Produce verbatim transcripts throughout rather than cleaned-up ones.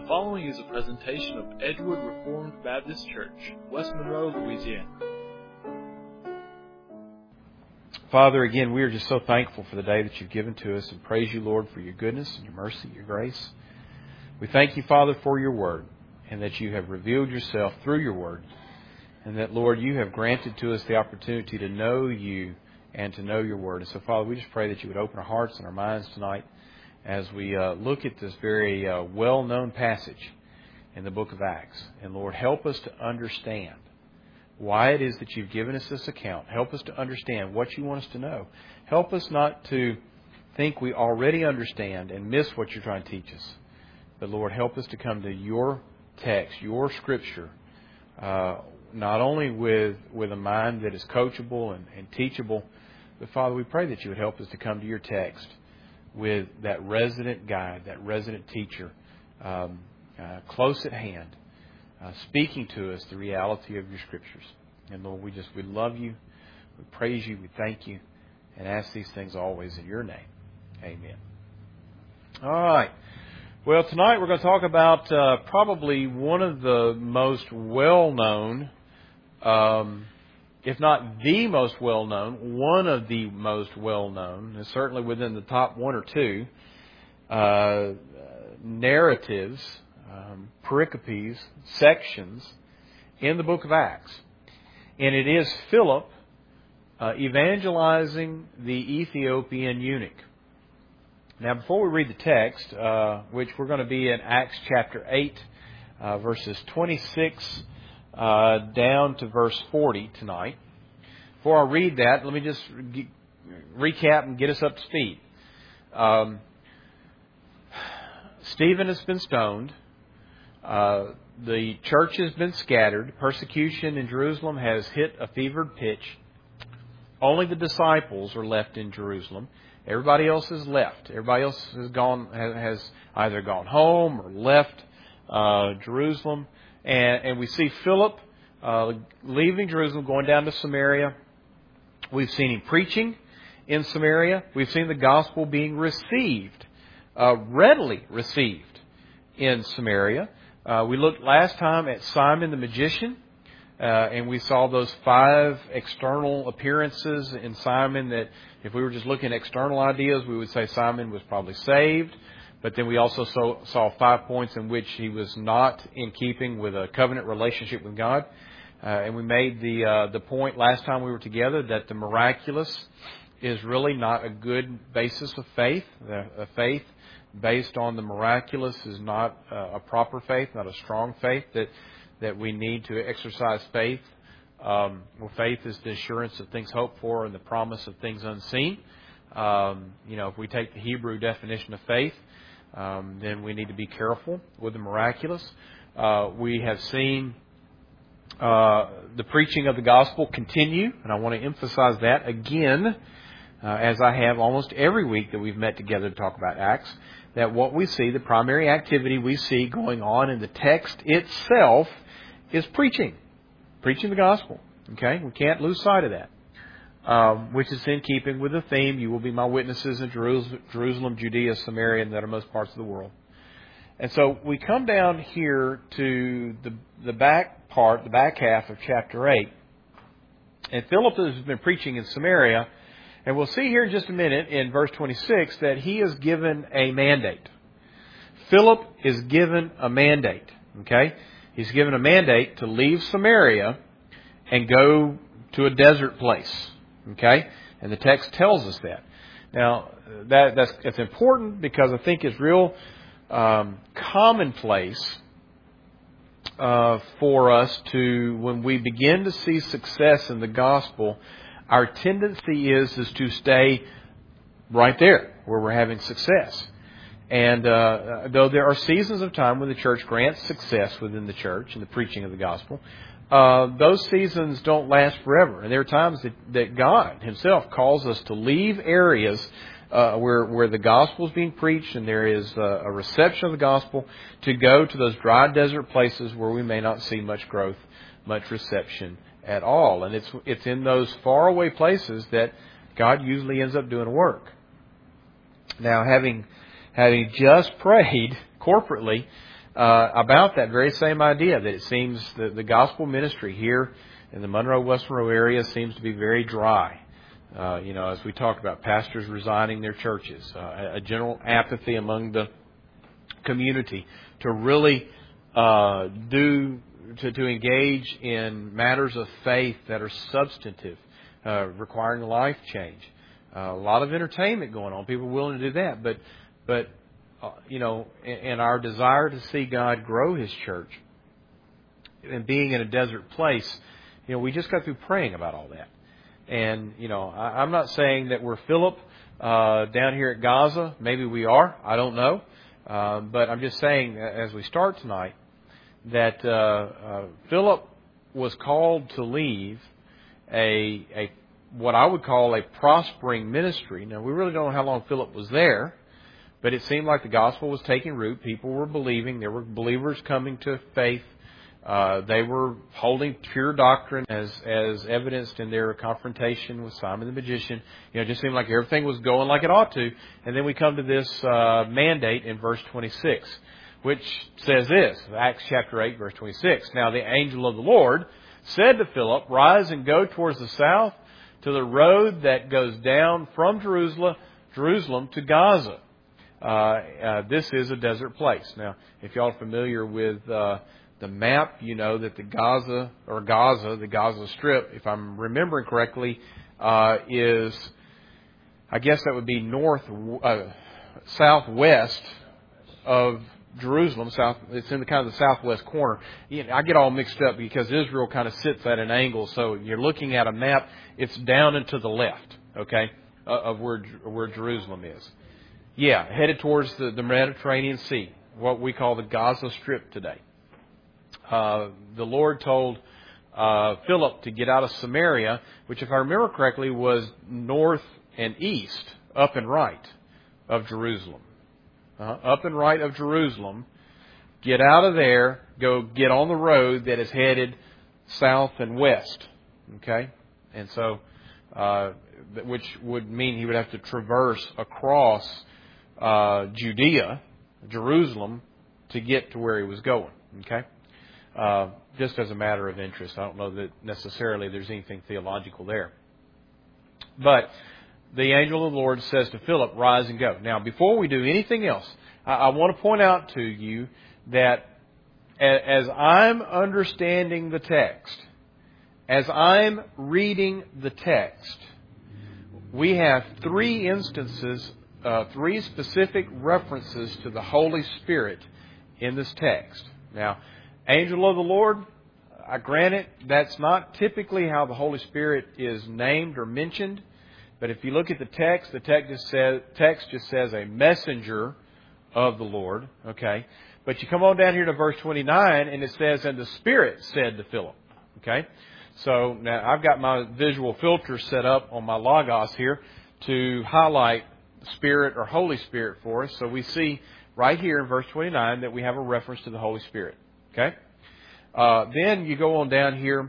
The following is a presentation of Edgewood Reformed Baptist Church, West Monroe, Louisiana. Father, again, we are just so thankful for the day that you've given to us and praise you, Lord, for your goodness and your mercy, your grace. We thank you, Father, for your word and that you have revealed yourself through your word and that, Lord, you have granted to us the opportunity to know you and to know your word. And so, Father, we just pray that you would open our hearts and our minds tonight as we uh, look at this very uh, well-known passage in the book of Acts. And Lord, help us to understand why it is that you've given us this account. Help us to understand what you want us to know. Help us not to think we already understand and miss what you're trying to teach us. But Lord, help us to come to your text, your scripture, uh, not only with, with a mind that is coachable and, and teachable, but Father, we pray that you would help us to come to your text with that resident guide, that resident teacher, um, uh, close at hand, uh, speaking to us the reality of your scriptures. And Lord, we just, we love you, we praise you, we thank you, and ask these things always in your name. Amen. All right. Well, tonight we're going to talk about uh, probably one of the most well-known, um, if not the most well-known, one of the most well-known, and certainly within the top one or two, uh, narratives, um, pericopes, sections in the book of Acts. And it is Philip uh, evangelizing the Ethiopian eunuch. Now, before we read the text, uh, which we're going to be in Acts chapter eight, uh, verses twenty-six uh, down to verse forty tonight. Before I read that, let me just ge- recap and get us up to speed. Um, Stephen has been stoned. Uh, the church has been scattered. Persecution in Jerusalem has hit a fevered pitch. Only the disciples are left in Jerusalem. Everybody else has left. Everybody else has gone, has either gone home or left uh, Jerusalem. And, and we see Philip uh, leaving Jerusalem, going down to Samaria. We've seen him preaching in Samaria. We've seen the gospel being received, uh, readily received in Samaria. Uh, we looked last time at Simon the magician. Uh, and we saw those five external appearances in Simon that if we were just looking at external ideas, we would say Simon was probably saved. But then we also saw, saw five points in which he was not in keeping with a covenant relationship with God. Uh, and we made the uh, the point last time we were together that the miraculous is really not a good basis of faith. The, a faith based on the miraculous is not uh, a proper faith, not a strong faith, that that we need to exercise faith. Um, well, faith is the assurance of things hoped for and the promise of things unseen. Um, you know, if we take the Hebrew definition of faith, um, then we need to be careful with the miraculous. Uh, we have seen uh, the preaching of the gospel continue, and I want to emphasize that again, uh, as I have almost every week that we've met together to talk about Acts, that what we see, the primary activity we see going on in the text itself is preaching. Preaching the gospel. Okay? We can't lose sight of that. Um, which is in keeping with the theme, you will be my witnesses in Jerusalem, Judea, Samaria, and the uttermost parts of the world. And so we come down here to the, the back part, the back half of chapter eight. And Philip has been preaching in Samaria. And we'll see here in just a minute in verse twenty-six that he is given a mandate. Philip is given a mandate. Okay? He's given a mandate to leave Samaria and go to a desert place. Okay? And the text tells us that. Now, that, that's, that's important because I think it's real um, commonplace uh, for us to, when we begin to see success in the gospel, our tendency is, is to stay right there where we're having success. And uh, though there are seasons of time when the church grants success within the church in the preaching of the gospel, uh, those seasons don't last forever. And there are times that, that God Himself calls us to leave areas uh, where where the gospel is being preached and there is a, a reception of the gospel, to go to those dry desert places where we may not see much growth, much reception at all. And it's it's in those faraway places that God usually ends up doing work. Now, having having just prayed corporately uh, about that very same idea, that it seems that the gospel ministry here in the Monroe, West Monroe area seems to be very dry. Uh, you know, as we talked about, pastors resigning their churches, uh, a general apathy among the community to really uh, do to, to engage in matters of faith that are substantive, uh, requiring life change. Uh, a lot of entertainment going on. People are willing to do that, but but uh, you know, and our desire to see God grow His church and being in a desert place, you know, we just got through praying about all that. And, you know, I, I'm not saying that we're Philip uh, down here at Gaza. Maybe we are. I don't know. Uh, but I'm just saying, as we start tonight, that uh, uh, Philip was called to leave a, a what I would call a prospering ministry. Now, we really don't know how long Philip was there, but it seemed like the gospel was taking root. People were believing. There were believers coming to faith. Uh, they were holding pure doctrine, as as evidenced in their confrontation with Simon the magician. You know, it just seemed like everything was going like it ought to. And then we come to this uh, mandate in verse twenty-six, which says this, Acts chapter eight, verse twenty-six. Now the angel of the Lord said to Philip, "Rise and go towards the south to the road that goes down from Jerusalem, Jerusalem to Gaza." Uh, uh, this is a desert place. Now, if y'all are familiar with uh, the map, you know that the Gaza, or Gaza, the Gaza Strip, if I'm remembering correctly, uh, is, I guess that would be north, uh, southwest of Jerusalem. South, it's in the kind of the southwest corner. You know, I get all mixed up because Israel kind of sits at an angle. So you're looking at a map, it's down and to the left, okay, uh, of where where Jerusalem is. Yeah, headed towards the, the Mediterranean Sea, what we call the Gaza Strip today. Uh, the Lord told uh, Philip to get out of Samaria, which, if I remember correctly, was north and east, up and right of Jerusalem. Uh, up and right of Jerusalem. Get out of there, go get on the road that is headed south and west. Okay? And so, uh, which would mean he would have to traverse across uh, Judea, Jerusalem, to get to where he was going. Okay? Uh, just as a matter of interest. I don't know that necessarily there's anything theological there. But the angel of the Lord says to Philip, "Rise and go." Now, before we do anything else, I, I want to point out to you that as I'm understanding the text, as I'm reading the text, we have three instances, uh, three specific references to the Holy Spirit in this text. Now, angel of the Lord, I grant it, that's not typically how the Holy Spirit is named or mentioned. But if you look at the text, the text just says, text just says a messenger of the Lord. Okay. But you come on down here to verse twenty-nine, and it says, "And the Spirit said to Philip." Okay. So now I've got my visual filter set up on my Logos here to highlight Spirit or Holy Spirit for us. So we see right here in verse twenty-nine that we have a reference to the Holy Spirit. Okay? Uh, then you go on down here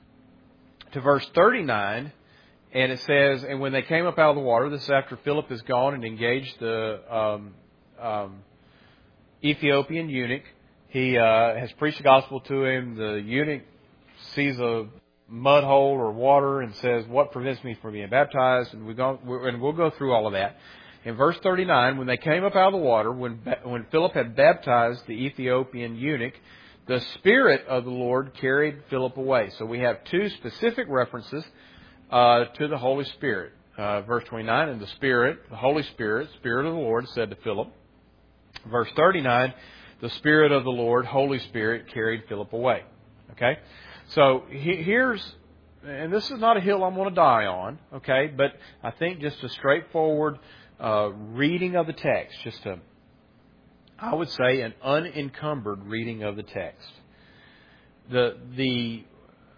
to verse thirty-nine, and it says, "And when they came up out of the water," this is after Philip has gone and engaged the um, um, Ethiopian eunuch. He uh, has preached the gospel to him. The eunuch sees a mud hole or water and says, "What prevents me from being baptized?" And, we go, and we'll go through all of that. In verse thirty-nine, when they came up out of the water, when when Philip had baptized the Ethiopian eunuch, the Spirit of the Lord carried Philip away. So we have two specific references uh, to the Holy Spirit. Uh, verse twenty-nine, "And the Spirit, the Holy Spirit, Spirit of the Lord, said to Philip." Verse thirty-nine, "The Spirit of the Lord, Holy Spirit, carried Philip away." Okay? So he, here's, and this is not a hill I'm going to die on, okay? But I think just a straightforward uh, reading of the text, just a I would say an unencumbered reading of the text. The the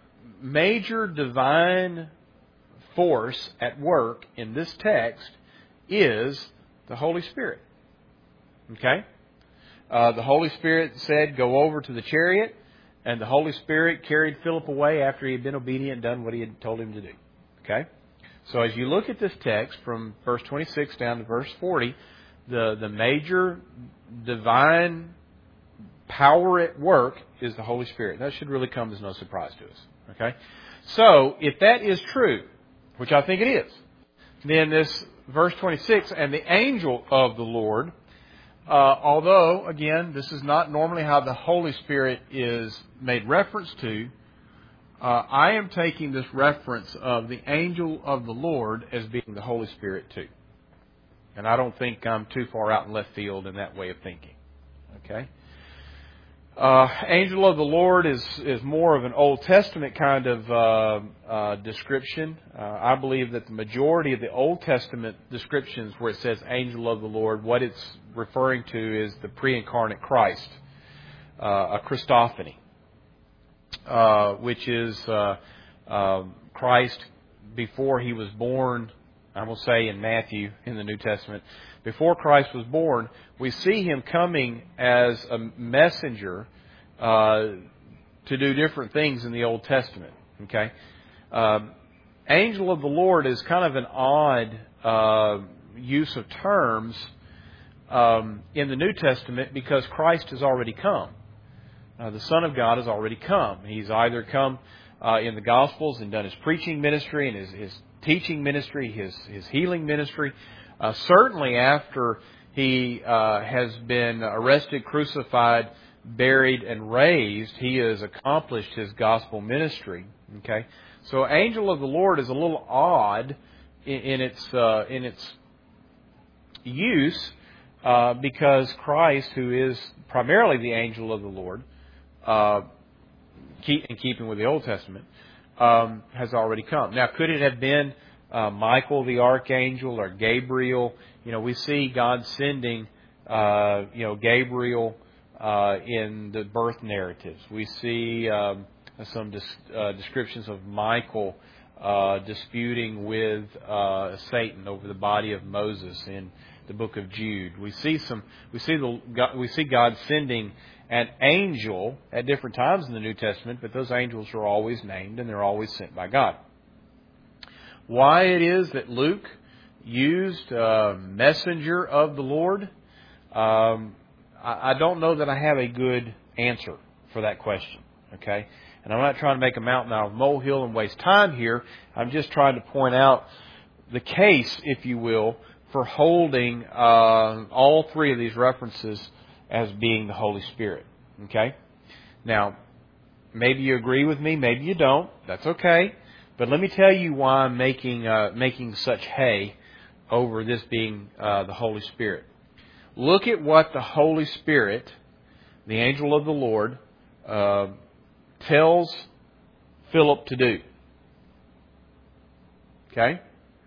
major divine force at work in this text is the Holy Spirit. Okay? Uh, the Holy Spirit said, "Go over to the chariot," and the Holy Spirit carried Philip away after he had been obedient and done what he had told him to do. Okay? So as you look at this text from verse twenty-six down to verse forty, the, the major divine power at work is the Holy Spirit. That should really come as no surprise to us. Okay? So, if that is true, which I think it is, then this verse twenty-six, and the angel of the Lord, uh, although, again, this is not normally how the Holy Spirit is made reference to, uh, I am taking this reference of the angel of the Lord as being the Holy Spirit too. And I don't think I'm too far out in left field in that way of thinking. Okay? Uh, angel of the Lord is, is more of an Old Testament kind of uh, uh, description. Uh, I believe that the majority of the Old Testament descriptions where it says angel of the Lord, what it's referring to is the pre-incarnate Christ, uh, a Christophany, uh, which is uh, uh, Christ before He was born. I will say in Matthew, in the New Testament, before Christ was born, we see Him coming as a messenger uh, to do different things in the Old Testament. Okay, um, angel of the Lord is kind of an odd uh, use of terms um, in the New Testament because Christ has already come. Uh, the Son of God has already come. He's either come uh, in the Gospels and done His preaching ministry and His, his teaching ministry, His, his healing ministry. Uh, certainly after He uh, has been arrested, crucified, buried, and raised, He has accomplished His gospel ministry. Okay, so angel of the Lord is a little odd in, in its uh, in its use uh, because Christ, who is primarily the angel of the Lord, uh, keep, in keeping with the Old Testament, um, has already come. Now, could it have been Uh, Michael the archangel or Gabriel? You know, we see God sending, uh, you know, Gabriel uh, in the birth narratives. We see um, some dis- uh, descriptions of Michael uh, disputing with uh, Satan over the body of Moses in the book of Jude. We see some. We see the. We see God sending an angel at different times in the New Testament, but those angels are always named and they're always sent by God. Why it is that Luke used uh, messenger of the Lord, um, I, I don't know that I have a good answer for that question. Okay, and I'm not trying to make a mountain out of a molehill and waste time here. I'm just trying to point out the case, if you will, for holding uh, all three of these references as being the Holy Spirit. Okay, now maybe you agree with me, maybe you don't. That's okay. But let me tell you why I'm making uh, making such hay over this being uh, the Holy Spirit. Look at what the Holy Spirit, the angel of the Lord, uh, tells Philip to do. Okay?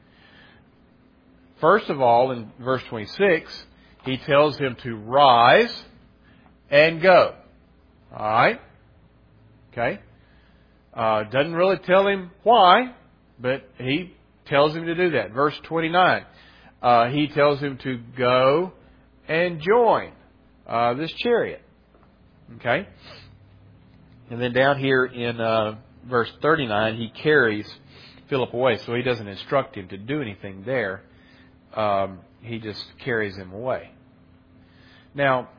First of all, in verse twenty-six, he tells him to rise and go. All right? Okay? Uh, doesn't really tell him why, but he tells him to do that. Verse twenty-nine, uh, he tells him to go and join uh, this chariot. Okay? And then down here in uh, verse thirty-nine, he carries Philip away. So he doesn't instruct him to do anything there. Um, he just carries him away. Now,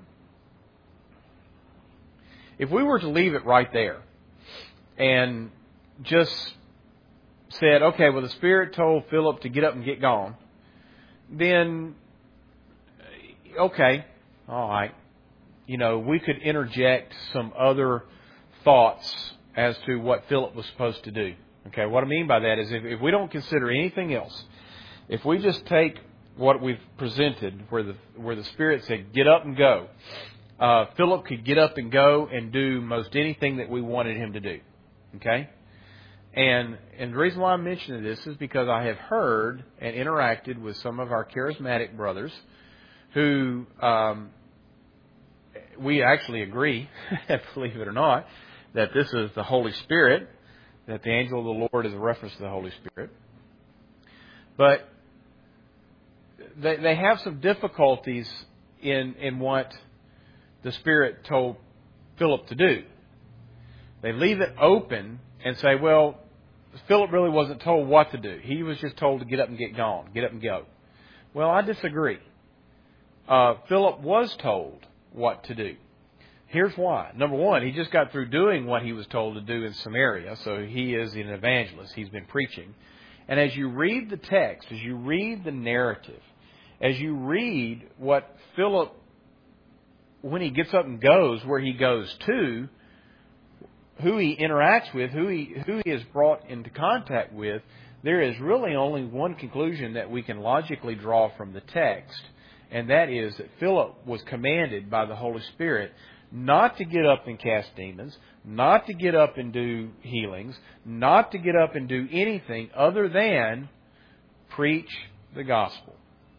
if we were to leave it right there, and just said, okay, well, the Spirit told Philip to get up and get gone, then, okay, all right. You know, we could interject some other thoughts as to what Philip was supposed to do. Okay, what I mean by that is if, if we don't consider anything else, if we just take what we've presented, where the where the Spirit said, get up and go, uh, Philip could get up and go and do most anything that we wanted him to do. Okay? And and the reason why I'm mentioning this is because I have heard and interacted with some of our charismatic brothers who um, we actually agree, believe it or not, that this is the Holy Spirit, that the angel of the Lord is a reference to the Holy Spirit. But they, they have some difficulties in in what the Spirit told Philip to do. They leave it open and say, well, Philip really wasn't told what to do. He was just told to get up and get gone, get up and go. Well, I disagree. Uh, Philip was told what to do. Here's why. Number one, he just got through doing what he was told to do in Samaria, so he is an evangelist. He's been preaching. And as you read the text, as you read the narrative, as you read what Philip, when he gets up and goes, where he goes to, who he interacts with, who he who he is brought into contact with, there is really only one conclusion that we can logically draw from the text, and that is that Philip was commanded by the Holy Spirit not to get up and cast demons, not to get up and do healings, not to get up and do anything other than preach the gospel.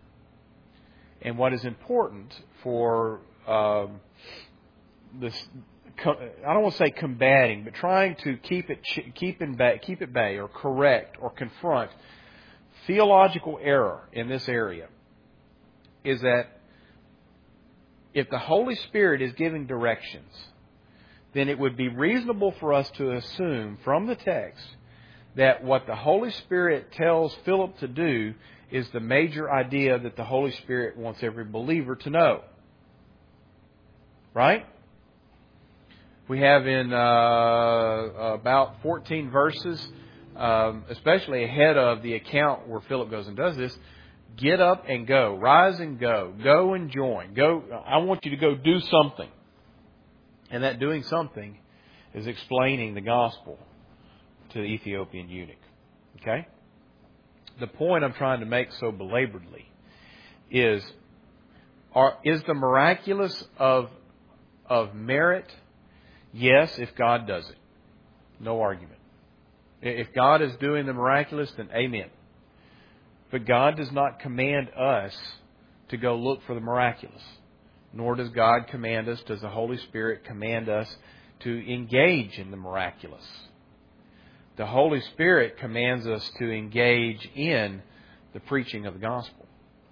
And what is important for um, this, I don't want to say combating, but trying to keep it keep in bay, keep at bay, or correct or confront theological error in this area, is that if the Holy Spirit is giving directions, then it would be reasonable for us to assume from the text that what the Holy Spirit tells Philip to do is the major idea that the Holy Spirit wants every believer to know. Right? We have in uh, about fourteen verses, um, especially ahead of the account where Philip goes and does this, get up and go. Rise and go. Go and join. Go. I want you to go do something. And that doing something is explaining the gospel to the Ethiopian eunuch. Okay? The point I'm trying to make so belaboredly is, are, is the miraculous of, of merit? Yes, if God does it. No argument. If God is doing the miraculous, then amen. But God does not command us to go look for the miraculous. Nor does God command us, does the Holy Spirit command us to engage in the miraculous. The Holy Spirit commands us to engage in the preaching of the gospel.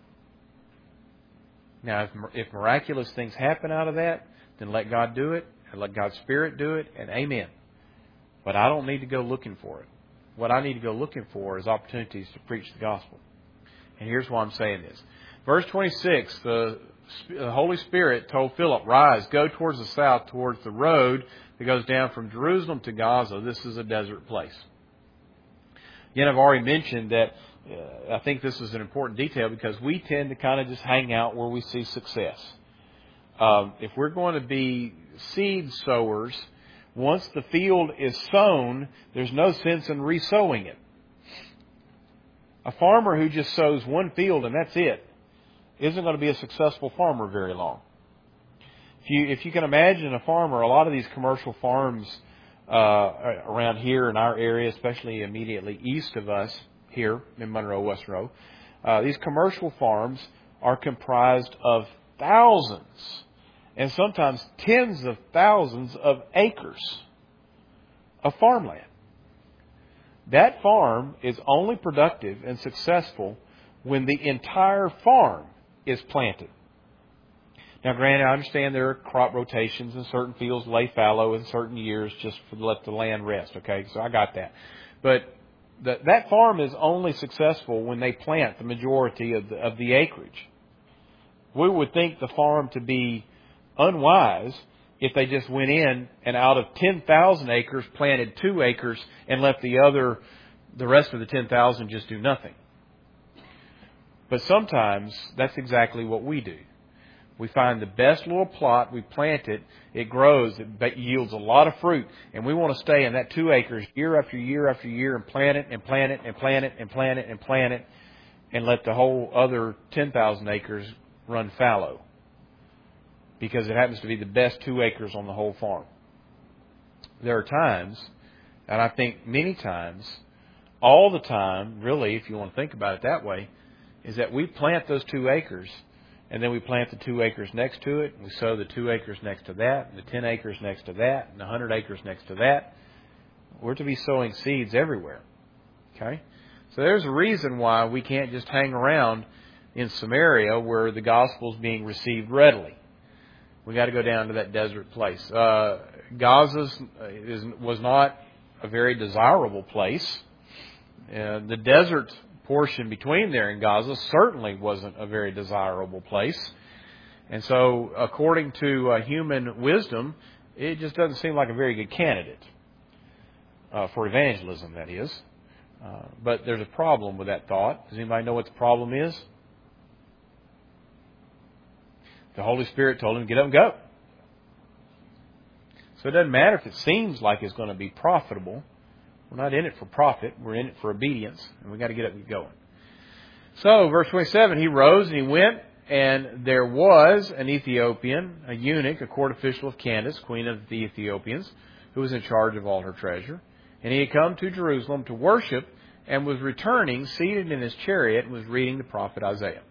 Now, if, if miraculous things happen out of that, then let God do it, and let God's Spirit do it, and amen. But I don't need to go looking for it. What I need to go looking for is opportunities to preach the gospel. And here's why I'm saying this. Verse twenty-six, the, the Holy Spirit told Philip, rise, go towards the south, towards the road that goes down from Jerusalem to Gaza. This is a desert place. Again, I've already mentioned that uh, I think this is an important detail because we tend to kind of just hang out where we see success. Um, if we're going to be seed sowers, once the field is sown, there's no sense in re-sowing it. A farmer who just sows one field and that's it isn't going to be a successful farmer very long. If you if you can imagine a farmer, a lot of these commercial farms uh, around here in our area, especially immediately east of us here in Monroe, West Monroe, uh, these commercial farms are comprised of thousands and sometimes tens of thousands of acres of farmland. That farm is only productive and successful when the entire farm is planted. Now, granted, I understand there are crop rotations and certain fields lay fallow in certain years just to let the land rest. Okay, so I got that. But the, that farm is only successful when they plant the majority of the, of the acreage. We would think the farm to be unwise if they just went in and out of ten thousand acres planted two acres and left the other, the rest of the ten thousand just do nothing. But sometimes that's exactly what we do. We find the best little plot, we plant it, it grows, it yields a lot of fruit, and we want to stay in that two acres year after year after year and plant it and plant it and plant it and plant it and plant it and let the whole other ten thousand acres run fallow because it happens to be the best two acres on the whole farm. There are times, and I think many times, all the time, really, if you want to think about it that way, is that we plant those two acres and then we plant the two acres next to it, and we sow the two acres next to that, and the ten acres next to that, and the hundred acres next to that. We're to be sowing seeds everywhere. Okay? So there's a reason why we can't just hang around in Samaria where the gospel is being received readily. We got to go down to that desert place. Uh, Gaza is, was not a very desirable place. Uh, the desert portion between there and Gaza certainly wasn't a very desirable place. And so, according to uh, human wisdom, it just doesn't seem like a very good candidate uh, for evangelism, that is. Uh, but there's a problem with that thought. Does anybody know what the problem is? The Holy Spirit told him to get up and go. So it doesn't matter if it seems like it's going to be profitable. We're not in it for profit. We're in it for obedience. And we've got to get up and get going. So, verse twenty-seven, he rose and he went, and there was an Ethiopian, a eunuch, a court official of Candace, queen of the Ethiopians, who was in charge of all her treasure. And he had come to Jerusalem to worship and was returning, seated in his chariot, and was reading the prophet Isaiah.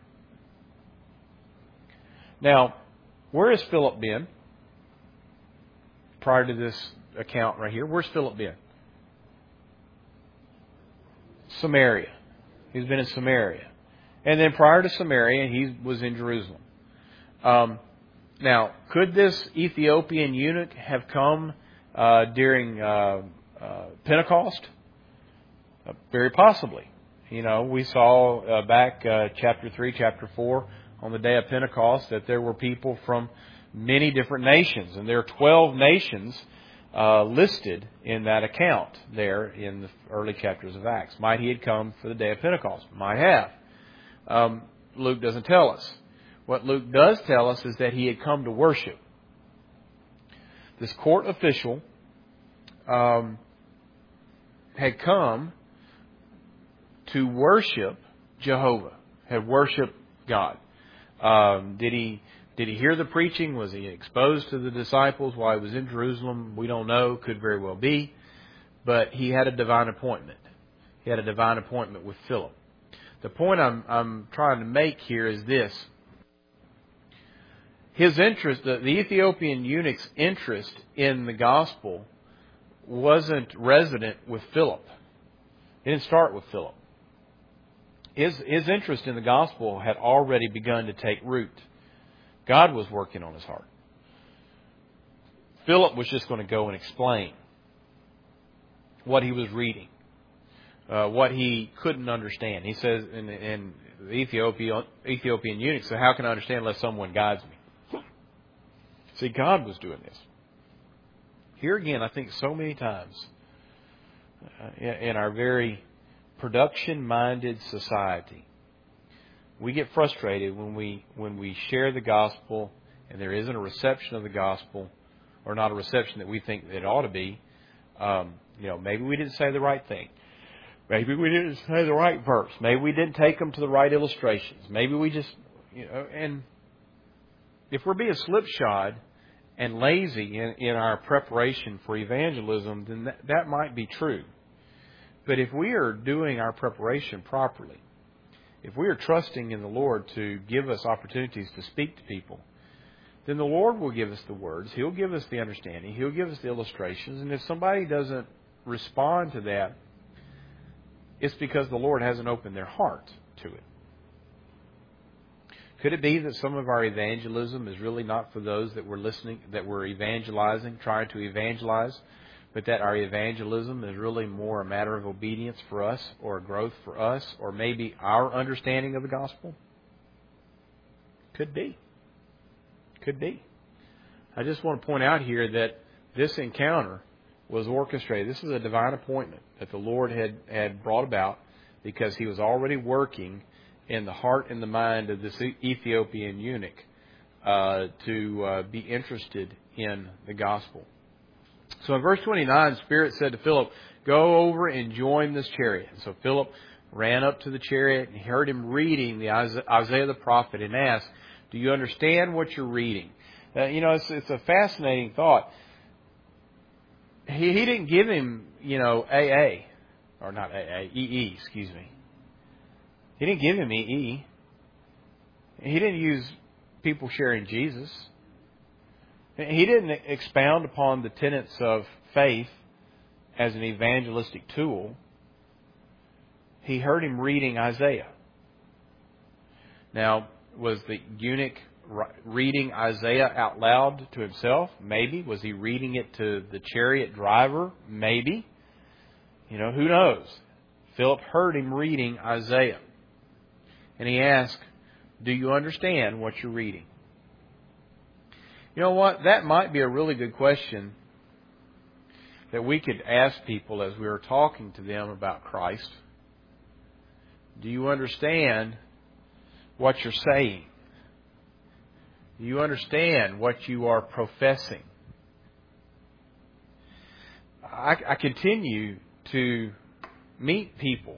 Now, where has Philip been prior to this account right here? Where's Philip been? Samaria. He's been in Samaria. And then prior to Samaria, he was in Jerusalem. Um, now, could this Ethiopian eunuch have come uh, during uh, uh, Pentecost? Uh, very possibly. You know, we saw uh, back uh, chapter three, chapter four, on the day of Pentecost, that there were people from many different nations. And there are twelve nations uh, listed in that account there in the early chapters of Acts. Might he had come for the day of Pentecost? Might have. Um, Luke doesn't tell us. What Luke does tell us is that he had come to worship. This court official um, had come to worship Jehovah, had worshiped God. Um, did he did he hear the preaching? Was he exposed to the disciples while he was in Jerusalem? We don't know. Could very well be. But he had a divine appointment. He had a divine appointment with Philip. The point I'm, I'm trying to make here is this. His interest, the, the Ethiopian eunuch's interest in the gospel wasn't resident with Philip. It didn't start with Philip. His, his interest in the gospel had already begun to take root. God was working on his heart. Philip was just going to go and explain what he was reading. Uh, what he couldn't understand. He says, in, in the Ethiopian, Ethiopian eunuch, so how can I understand unless someone guides me? See, God was doing this. Here again, I think so many times uh, in, in our very production-minded society, we get frustrated when we when we share the gospel and there isn't a reception of the gospel, or not a reception that we think it ought to be. Um, you know, maybe we didn't say the right thing. Maybe we didn't say the right verse. Maybe we didn't take them to the right illustrations. Maybe we just, you know, and if we're being slipshod and lazy in, in our preparation for evangelism, then that, that might be true. But if we are doing our preparation properly, if we are trusting in the Lord to give us opportunities to speak to people, then the Lord will give us the words. He'll give us the understanding. He'll give us the illustrations. And if somebody doesn't respond to that, it's because the Lord hasn't opened their heart to it. Could it be that some of our evangelism is really not for those that we're listening, that we're evangelizing, trying to evangelize, but that our evangelism is really more a matter of obedience for us, or a growth for us, or maybe our understanding of the gospel? Could be. Could be. I just want to point out here that this encounter was orchestrated. This is a divine appointment that the Lord had, had brought about because he was already working in the heart and the mind of this Ethiopian eunuch uh, to uh, be interested in the gospel. So in verse twenty-nine, Spirit said to Philip, "Go over and join this chariot." And so Philip ran up to the chariot and heard him reading the Isaiah the prophet and asked, "Do you understand what you're reading?" Uh, you know, it's, it's a fascinating thought. He, he didn't give him, you know, A A, or not A A, E E, excuse me. He didn't give him E E. He didn't use people sharing Jesus. He didn't expound upon the tenets of faith as an evangelistic tool. He heard him reading Isaiah. Now, was the eunuch reading Isaiah out loud to himself? Maybe. Was he reading it to the chariot driver? Maybe. You know, who knows? Philip heard him reading Isaiah. And he asked, "Do you understand what you're reading?" You know what? That might be a really good question that we could ask people as we were talking to them about Christ. Do you understand what you're saying? Do you understand what you are professing? I, I continue to meet people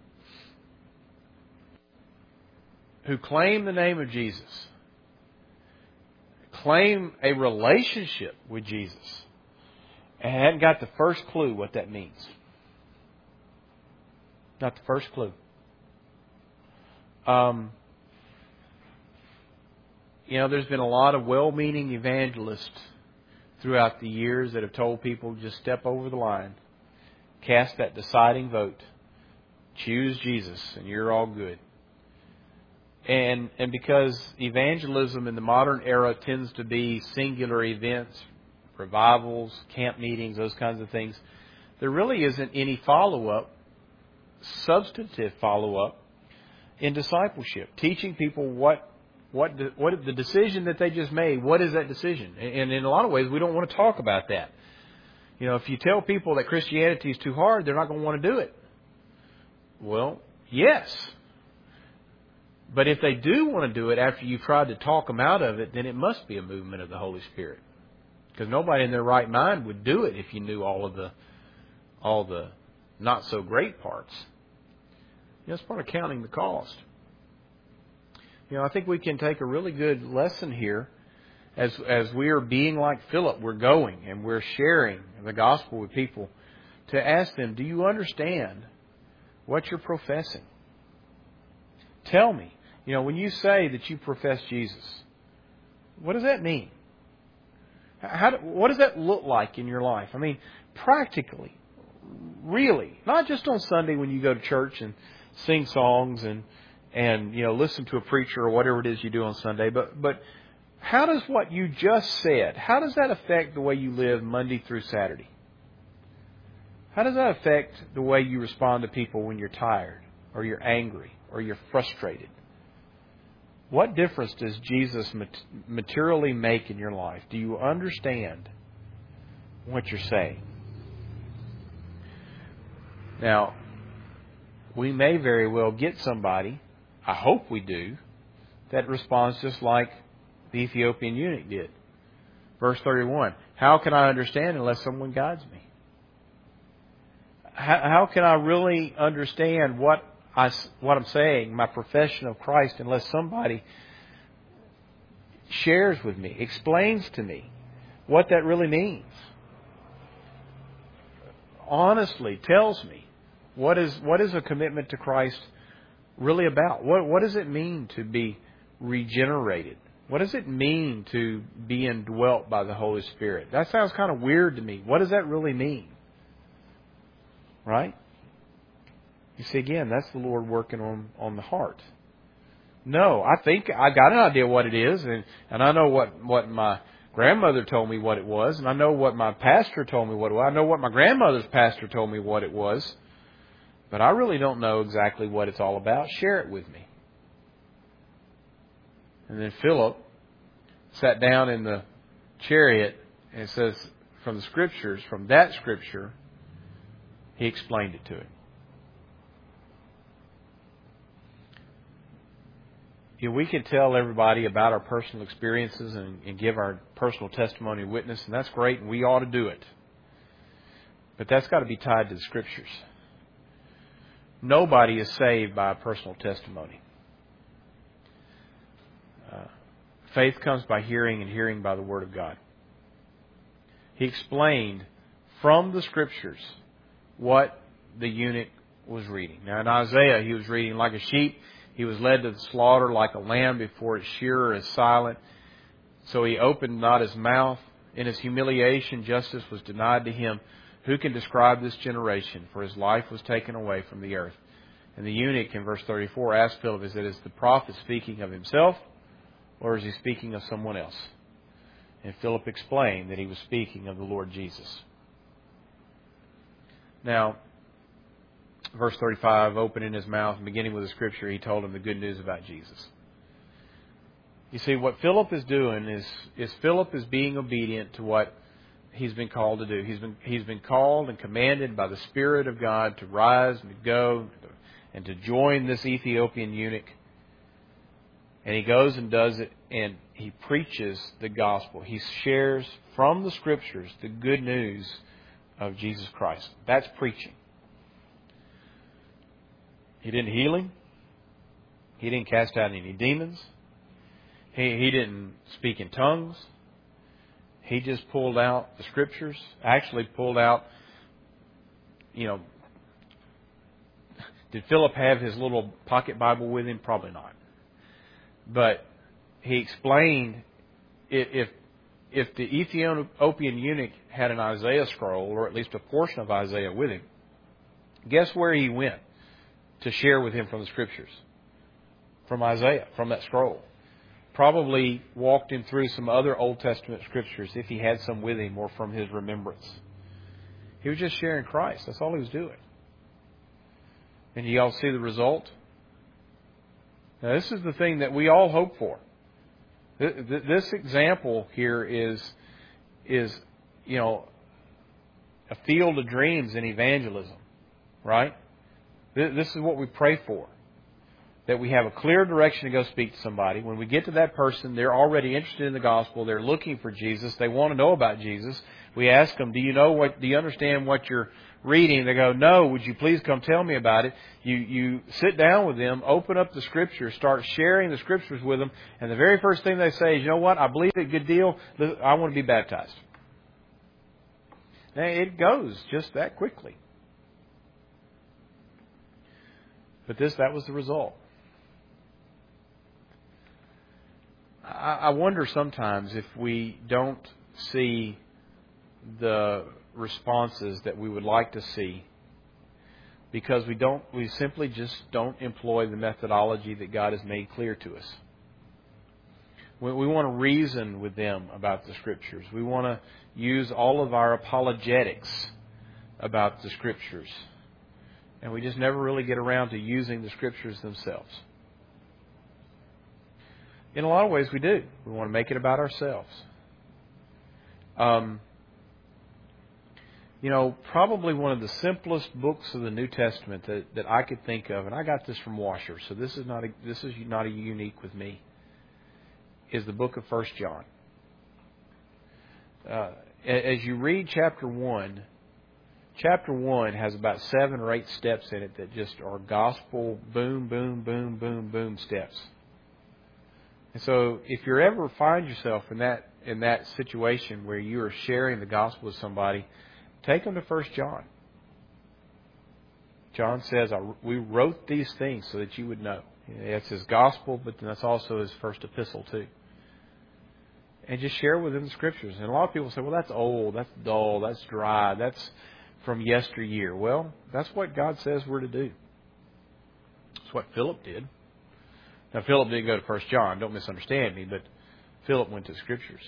who claim the name of Jesus, claim a relationship with Jesus, and hadn't got the first clue what that means. Not the first clue. Um, you know, there's been a lot of well-meaning evangelists throughout the years that have told people just step over the line, cast that deciding vote, choose Jesus, and you're all good. And and because evangelism in the modern era tends to be singular events, revivals, camp meetings, those kinds of things, there really isn't any follow-up, substantive follow-up in discipleship, teaching people what what the, what the decision that they just made. What is that decision? And in a lot of ways, we don't want to talk about that. You know, if you tell people that Christianity is too hard, they're not going to want to do it. Well, yes. But if they do want to do it after you've tried to talk them out of it, then it must be a movement of the Holy Spirit. Because nobody in their right mind would do it if you knew all of the all the not so great parts. You know, it's part of counting the cost. You know, I think we can take a really good lesson here as as we are being like Philip. We're going and we're sharing the gospel with people to ask them, do you understand what you're professing? Tell me. You know, when you say that you profess Jesus, what does that mean? How do, what does that look like in your life? I mean, practically, really, not just on Sunday when you go to church and sing songs and and you know listen to a preacher or whatever it is you do on Sunday, but but how does what you just said, how does that affect the way you live Monday through Saturday? How does that affect the way you respond to people when you're tired or you're angry or you're frustrated? What difference does Jesus materially make in your life? Do you understand what you're saying? Now, we may very well get somebody, I hope we do, that responds just like the Ethiopian eunuch did. Verse thirty-one, how can I understand unless someone guides me? How, how can I really understand what I, what I'm saying, my profession of Christ, unless somebody shares with me, explains to me what that really means? Honestly tells me what is what is a commitment to Christ really about? What what does it mean to be regenerated? What does it mean to be indwelt by the Holy Spirit? That sounds kind of weird to me. What does that really mean? Right? You see, again, that's the Lord working on, on the heart. No, I think I got an idea what it is, and, and I know what, what my grandmother told me what it was, and I know what my pastor told me what it was. I know what my grandmother's pastor told me what it was, but I really don't know exactly what it's all about. Share it with me. And then Philip sat down in the chariot, and it says from the Scriptures, from that Scripture, he explained it to him. You know, we can tell everybody about our personal experiences and, and give our personal testimony and witness, and that's great, and we ought to do it. But that's got to be tied to the Scriptures. Nobody is saved by a personal testimony. Uh, faith comes by hearing, and hearing by the Word of God. He explained from the Scriptures what the eunuch was reading. Now in Isaiah, he was reading, like a sheep he was led to the slaughter, like a lamb before its shearer is silent. So he opened not his mouth. In his humiliation, justice was denied to him. Who can describe this generation? For his life was taken away from the earth. And the eunuch in verse thirty-four asked Philip, is it is the prophet speaking of himself, or is he speaking of someone else? And Philip explained that he was speaking of the Lord Jesus. Now, verse thirty-five, opening his mouth and beginning with the Scripture, he told him the good news about Jesus. You see, what Philip is doing is, is Philip is being obedient to what he's been called to do. He's been, he's been called and commanded by the Spirit of God to rise and to go and to join this Ethiopian eunuch. And he goes and does it, and he preaches the gospel. He shares from the Scriptures the good news of Jesus Christ. That's preaching. He didn't heal him. He didn't cast out any demons. He, he didn't speak in tongues. He just pulled out the Scriptures. Actually pulled out, you know, did Philip have his little pocket Bible with him? Probably not. But he explained if if the Ethiopian eunuch had an Isaiah scroll, or at least a portion of Isaiah with him, guess where he went to share with him from the Scriptures? From Isaiah, from that scroll. Probably walked him through some other Old Testament Scriptures if he had some with him or from his remembrance. He was just sharing Christ. That's all he was doing. And you all see the result? Now, this is the thing that we all hope for. This example here is, is, you know, a field of dreams in evangelism, right? This is what we pray for. That we have a clear direction to go speak to somebody. When we get to that person, they're already interested in the gospel. They're looking for Jesus. They want to know about Jesus. We ask them, do you know what, do you understand what you're reading? They go, no, would you please come tell me about it? You, you sit down with them, open up the Scriptures, start sharing the Scriptures with them. And the very first thing they say is, you know what? I believe it, good deal. I want to be baptized. Now, it goes just that quickly. But this, that was the result. I wonder sometimes if we don't see the responses that we would like to see because we don't, we simply just don't employ the methodology that God has made clear to us. We, we want to reason with them about the Scriptures. We want to use all of our apologetics about the Scriptures. And we just never really get around to using the Scriptures themselves. In a lot of ways we do. We want to make it about ourselves. Um, you know, probably one of the simplest books of the New Testament that, that I could think of, and I got this from Washer, so this is not a, this is not a unique with me, is the book of First John. Uh, as you read chapter one, chapter one has about seven or eight steps in it that just are gospel boom, boom, boom, boom, boom steps. And so, if you ever find yourself in that in that situation where you are sharing the gospel with somebody, take them to First John. John says, "We wrote these things so that you would know." That's his gospel, but that's also his first epistle too. And just share with them the Scriptures. And a lot of people say, "Well, that's old, that's dull, that's dry, that's from yesteryear." Well, that's what God says we're to do. That's what Philip did. Now, Philip didn't go to First John. Don't misunderstand me, but Philip went to the Scriptures.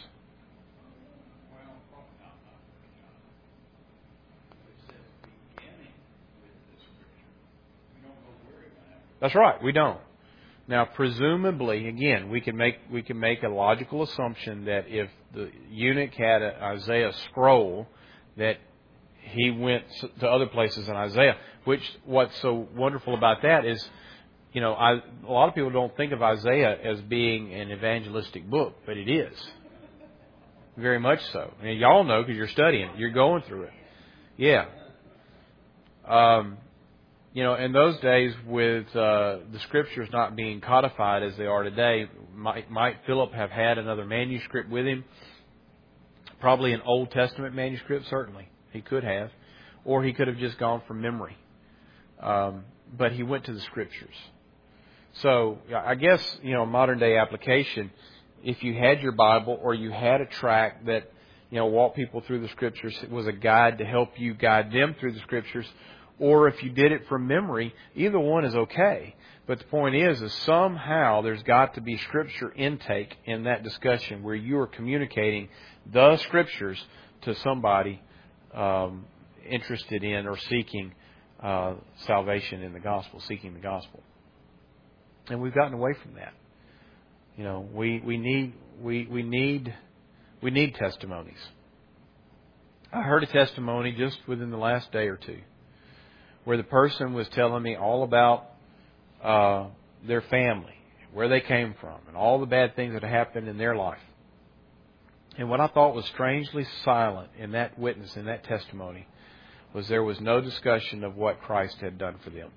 That's right. We don't. Now, presumably, again, we can make we can make a logical assumption that if the eunuch had an Isaiah scroll, that he went to other places in Isaiah. Which, what's so wonderful about that is, you know, I, a lot of people don't think of Isaiah as being an evangelistic book, but it is. Very much so. And y'all know because you're studying it. You're going through it. Yeah. Um, you know, in those days with uh, the Scriptures not being codified as they are today, might, might Philip have had another manuscript with him? Probably an Old Testament manuscript, certainly. He could have. Or he could have just gone from memory. Um, but he went to the Scriptures. So I guess, you know, modern day application, if you had your Bible or you had a tract that, you know, walked people through the Scriptures, it was a guide to help you guide them through the Scriptures, or if you did it from memory, either one is okay. But the point is, is somehow there's got to be Scripture intake in that discussion where you are communicating the Scriptures to somebody um, interested in or seeking uh, salvation in the gospel, seeking the gospel. And we've gotten away from that. You know, we, we need we, we need we need testimonies. I heard a testimony just within the last day or two where the person was telling me all about uh, their family, where they came from, and all the bad things that had happened in their life. And what I thought was strangely silent in that witness, in that testimony, was there was no discussion of what Christ had done for them.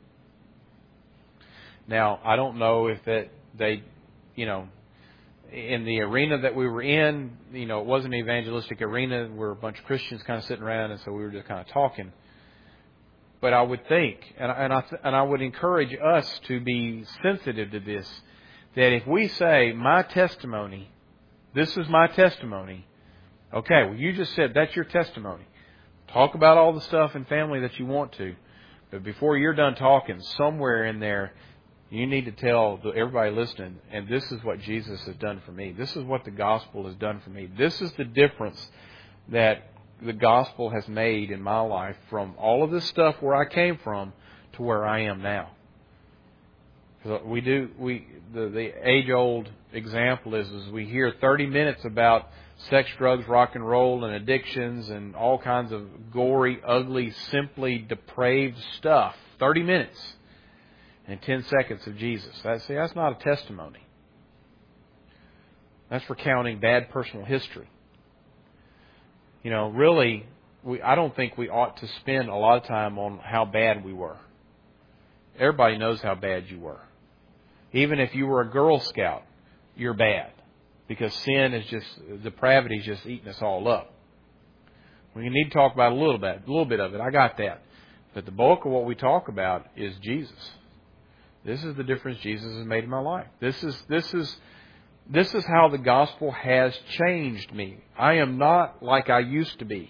Now, I don't know if that they, you know, in the arena that we were in, you know, it wasn't an evangelistic arena. We're a bunch of Christians kind of sitting around, and so we were just kind of talking. But I would think, and I, and I, and I would encourage us to be sensitive to this, that if we say, my testimony, this is my testimony, okay, well, you just said that's your testimony. Talk about all the stuff in family that you want to. But before you're done talking, somewhere in there, you need to tell everybody listening, and this is what Jesus has done for me. This is what the gospel has done for me. This is the difference that the gospel has made in my life from all of this stuff where I came from to where I am now. We do we the, the age-old example is, is we hear thirty minutes about sex, drugs, rock and roll, and addictions, and all kinds of gory, ugly, simply depraved stuff. Thirty minutes. And ten seconds of Jesus. That, see, that's not a testimony. That's recounting bad personal history. You know, really, we, I don't think we ought to spend a lot of time on how bad we were. Everybody knows how bad you were. Even if you were a Girl Scout, you're bad. Because sin is just, depravity is just eating us all up. We need to talk about a little bit, a little bit of it. I got that. But the bulk of what we talk about is Jesus. This is the difference Jesus has made in my life. This is this is this is how the gospel has changed me. I am not like I used to be.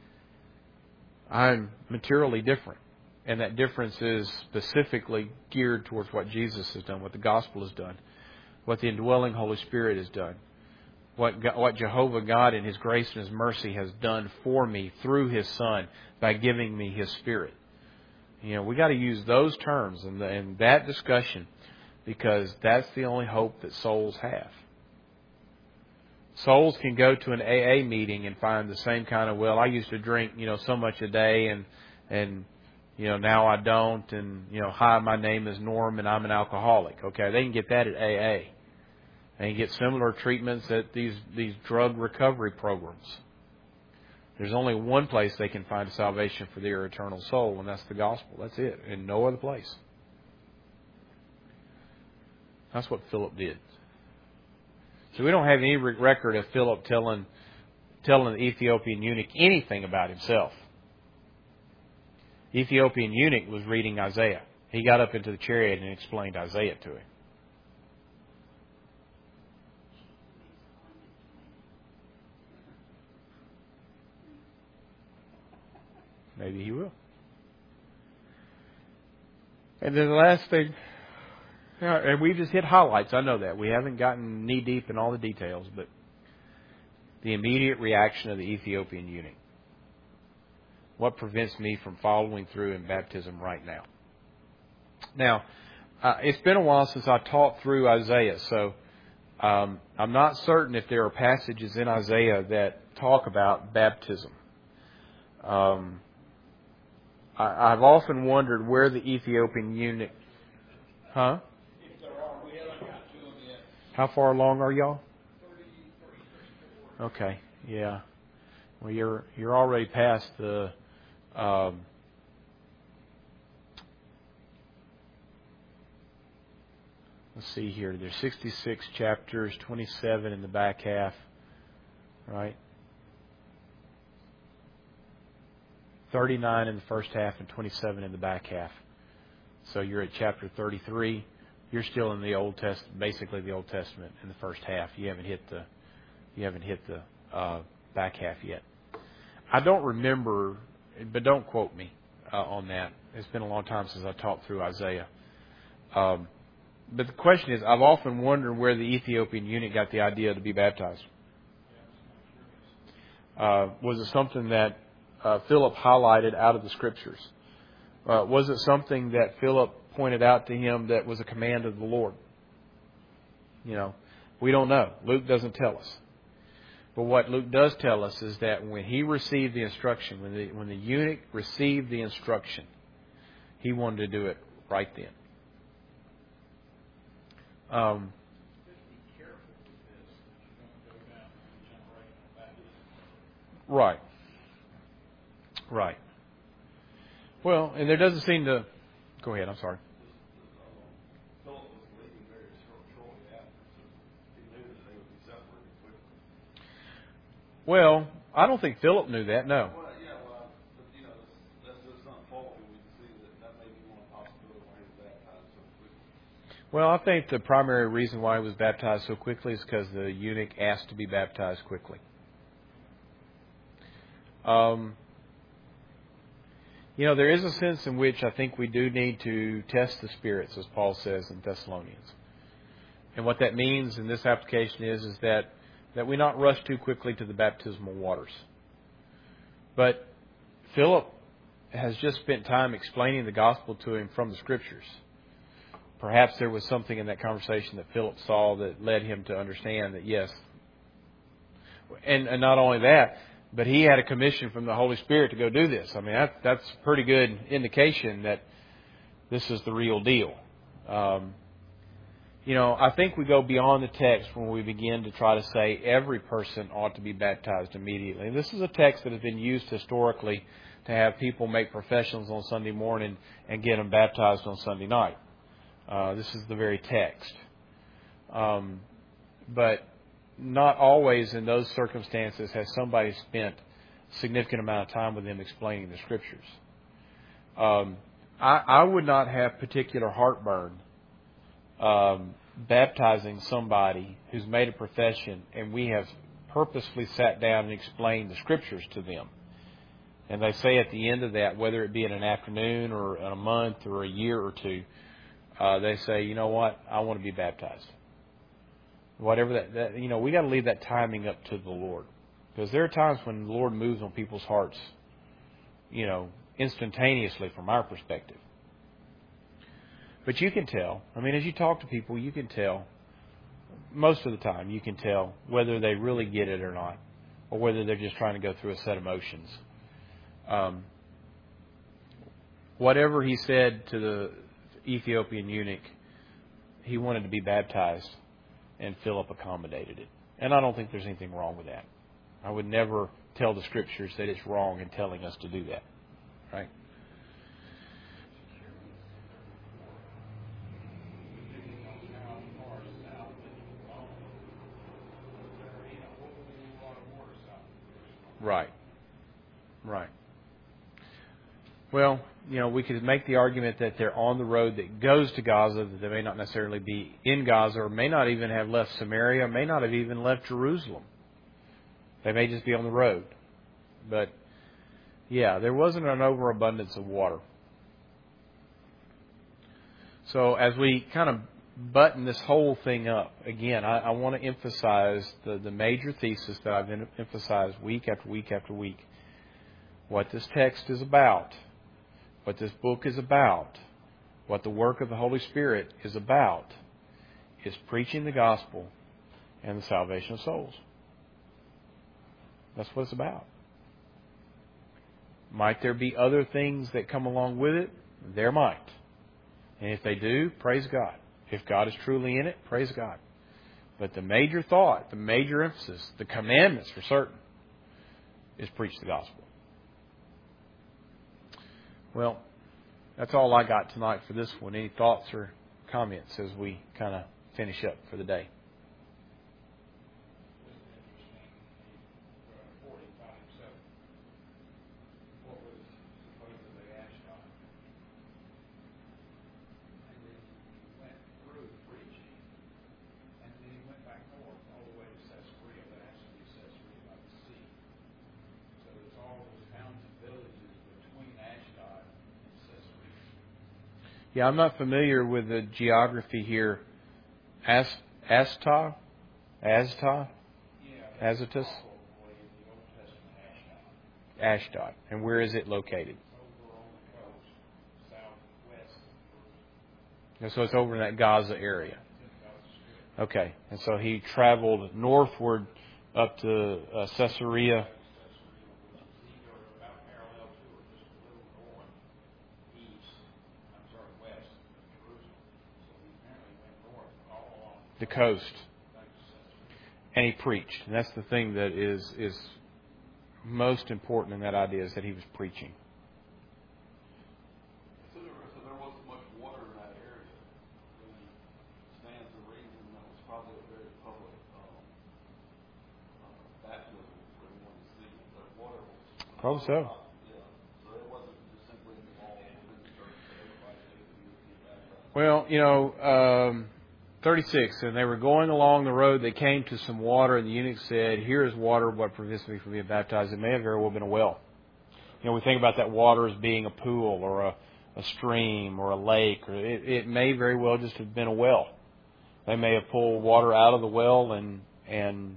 I'm materially different. And that difference is specifically geared towards what Jesus has done, what the gospel has done, what the indwelling Holy Spirit has done, what God, what Jehovah God in His grace and His mercy has done for me through His Son by giving me His Spirit. You know, we got to use those terms and, and that discussion because that's the only hope that souls have. Souls can go to an A A meeting and find the same kind of, well, I used to drink, you know, so much a day and, and, you know, now I don't. And, you know, hi, my name is Norm and I'm an alcoholic. Okay, they can get that at A A. They can get similar treatments at these, these drug recovery programs. There's only one place they can find salvation for their eternal soul, and that's the gospel. That's it, in no other place. That's what Philip did. So we don't have any record of Philip telling telling the Ethiopian eunuch anything about himself. The Ethiopian eunuch was reading Isaiah. He got up into the chariot and explained Isaiah to him. Maybe he will. And then the last thing, and we've just hit highlights, I know that. We haven't gotten knee deep in all the details, but the immediate reaction of the Ethiopian eunuch. What prevents me from following through in baptism right now? Now, uh, it's been a while since I taught through Isaiah, so um, I'm not certain if there are passages in Isaiah that talk about baptism. Um, I, I've often wondered where the Ethiopian eunuch... Huh? How far along are y'all? Okay, yeah. Well, you're you're already past the... Um, let's see here. There's sixty-six chapters, twenty-seven in the back half, right? thirty-nine in the first half and twenty-seven in the back half. So you're at chapter thirty-three. You're still in the Old Testament, basically the Old Testament in the first half. You haven't hit the, you haven't hit the uh, back half yet. I don't remember, but don't quote me uh, on that. It's been a long time since I taught through Isaiah. Um, but the question is, I've often wondered where the Ethiopian eunuch got the idea to be baptized. Uh, was it something that uh, Philip highlighted out of the Scriptures? Uh, was it something that Philip pointed out to him that was a command of the Lord? You know, We don't know. Luke doesn't tell us. But what Luke does tell us is that when he received the instruction, when the, when the eunuch received the instruction, he wanted to do it right then. Um, right. Right. Well, and there doesn't seem to... Go ahead, I'm sorry. Well, I don't think Philip knew that, no. Well, yeah, well, but, you know, that's, that's just unfolding. We can see that that may be one possibility why he was baptized so quickly. Well, I think the primary reason why he was baptized so quickly is because the eunuch asked to be baptized quickly. Um, you know, there is a sense in which I think we do need to test the spirits, as Paul says in Thessalonians. And what that means in this application is, is that, that we not rush too quickly to the baptismal waters. But Philip has just spent time explaining the gospel to him from the Scriptures. Perhaps there was something in that conversation that Philip saw that led him to understand that, yes. And, and not only that, but he had a commission from the Holy Spirit to go do this. I mean, that, that's a pretty good indication that this is the real deal. Um, you know, I think we go beyond the text when we begin to try to say every person ought to be baptized immediately. And this is a text that has been used historically to have people make professions on Sunday morning and get them baptized on Sunday night. Uh, this is the very text. Um, but not always in those circumstances has somebody spent a significant amount of time with them explaining the Scriptures. Um, I, I would not have particular heartburn um, baptizing somebody who's made a profession and we have purposefully sat down and explained the Scriptures to them. And they say at the end of that, whether it be in an afternoon or in a month or a year or two, uh, they say, you know what, I want to be baptized. Whatever that, that you know, we got to leave that timing up to the Lord. Because there are times when the Lord moves on people's hearts, you know, instantaneously from our perspective. But you can tell. I mean, as you talk to people, you can tell. Most of the time, you can tell whether they really get it or not, or whether they're just trying to go through a set of motions. Um, whatever he said to the Ethiopian eunuch, he wanted to be baptized, and Philip accommodated it. And I don't think there's anything wrong with that. I would never tell the Scriptures that it's wrong in telling us to do that. Right? Right. Right. Well, you know, we could make the argument that they're on the road that goes to Gaza, that they may not necessarily be in Gaza, or may not even have left Samaria, may not have even left Jerusalem. They may just be on the road. But, yeah, there wasn't an overabundance of water. So as we kind of button this whole thing up, again, I, I want to emphasize the, the major thesis that I've emphasized week after week after week. What this text is about, what this book is about, what the work of the Holy Spirit is about, is preaching the gospel and the salvation of souls. That's what it's about. Might there be other things that come along with it? There might. And if they do, praise God. If God is truly in it, praise God. But the major thought, the major emphasis, the commandments for certain, is preach the gospel. Well, that's all I got tonight for this one. Any thoughts or comments as we kind of finish up for the day? Yeah, I'm not familiar with the geography here. As, Astah? Aztah? Azotus? Ashdod. And where is it located? And so it's over in that Gaza area. Okay, and so he traveled northward up to uh, Caesarea. The coast, and he preached. And that's the thing that is is most important in that idea, is that he was preaching. So there, so there wasn't much water in that area. And stands to reason that was probably a very public um, uh, baptism for everyone to see. But water was Probably so. Yeah. So it wasn't just simply the law within the church that everybody knew that you would get baptized. Well, you know, um, thirty-six, and they were going along the road. They came to some water, and the eunuch said, "Here is water. What prevents me from being baptized?" It may have very well been a well. You know, we think about that water as being a pool or a, a stream or a lake, or it, it may very well just have been a well. They may have pulled water out of the well and and.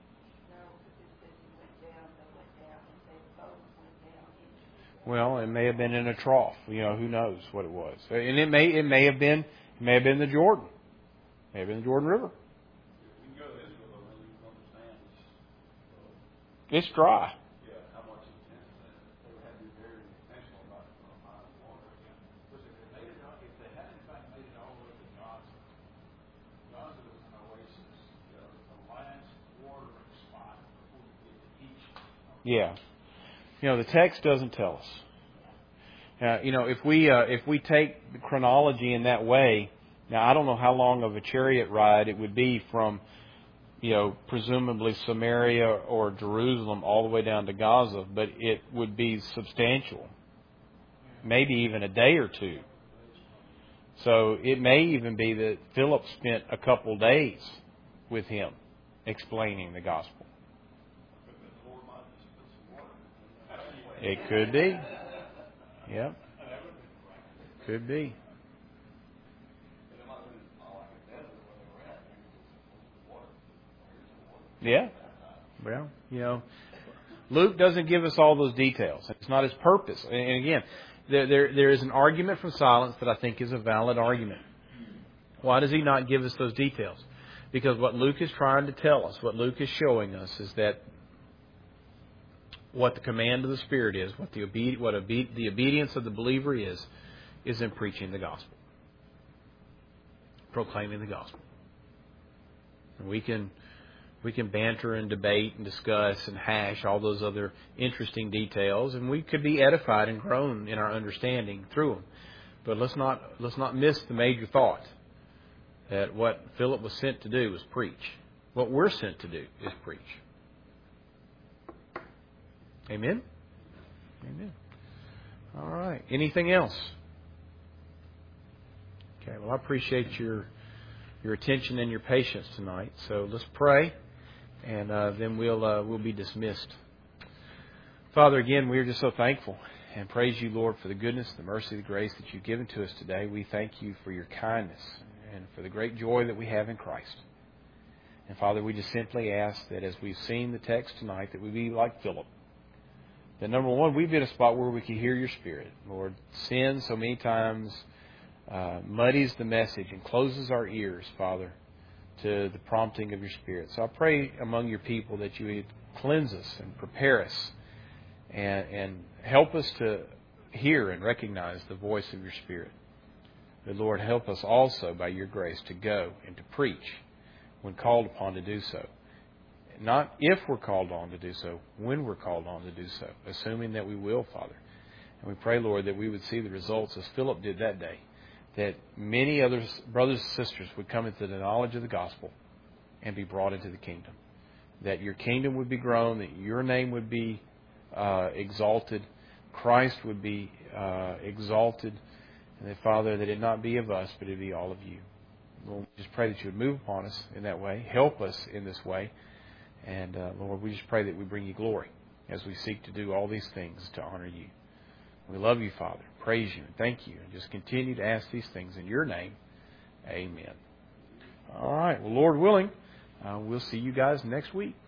Well, it may have been in a trough. You know, who knows what it was, and it may it may have been it may have been the Jordan. Maybe in the Jordan River. You can go to Israel, though, and you can understand It's dry. yeah, how much intense that is. They would have to be very intentional about finding water again. Because if they made it, if they had in fact made it all the way to Gaza, Gaza was an oasis, you know, the last watering spot before you get to Egypt. Yeah. You know, the text doesn't tell us. Uh, you know, if we uh, if we take the chronology in that way. Now, I don't know how long of a chariot ride it would be from, you know, presumably Samaria or Jerusalem all the way down to Gaza, but it would be substantial, maybe even a day or two. So it may even be that Philip spent a couple days with him explaining the gospel. It could be. Yeah. Could be. Yeah. Well, you know, Luke doesn't give us all those details. It's not his purpose. And again, there, there there is an argument from silence that I think is a valid argument. Why does he not give us those details? Because what Luke is trying to tell us, what Luke is showing us, is that what the command of the Spirit is, what the obedi- what obe- the obedience of the believer is, is in preaching the gospel, proclaiming the gospel. And we can. We can banter and debate and discuss and hash all those other interesting details, and we could be edified and grown in our understanding through them. But let's not let's not miss the major thought that what Philip was sent to do was preach. What we're sent to do is preach. Amen? Amen. All right. Anything else? Okay. Well, I appreciate your your attention and your patience tonight. So let's pray. And uh, then we'll uh, we'll be dismissed. Father, again, we are just so thankful and praise you, Lord, for the goodness, the mercy, the grace that you've given to us today. We thank you for your kindness and for the great joy that we have in Christ. And Father, we just simply ask that as we've seen the text tonight, that we be like Philip. That number one, we've been a spot where we can hear your Spirit. Lord, sin so many times uh, muddies the message and closes our ears, Father, to the prompting of your Spirit. So I pray among your people that you would cleanse us and prepare us and, and help us to hear and recognize the voice of your Spirit. But Lord, help us also by your grace to go and to preach when called upon to do so. Not if we're called on to do so, when we're called on to do so, assuming that we will, Father. And we pray, Lord, that we would see the results as Philip did that day, that many other brothers and sisters would come into the knowledge of the gospel and be brought into the kingdom. That your kingdom would be grown, that your name would be uh, exalted, Christ would be uh, exalted, and that, Father, that it not be of us, but it be all of you. Lord, we just pray that you would move upon us in that way, help us in this way, and uh, Lord, we just pray that we bring you glory as we seek to do all these things to honor you. We love you, Father. Praise you and thank you. And just continue to ask these things in your name. Amen. All right. Well, Lord willing, uh, we'll see you guys next week.